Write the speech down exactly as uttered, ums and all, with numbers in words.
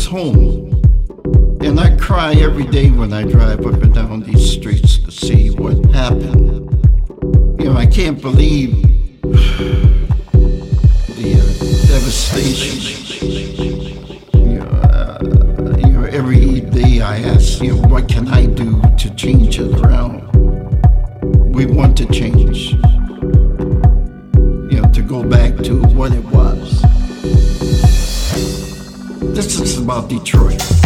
was home. And I cry every day when I drive up and down these streets to see what happened. You know, I can't believe the uh, devastation. You know, uh, you know, every day I ask, you know, what can I do to change it around? We want to change, you know, to go back to what it was. This is about Detroit.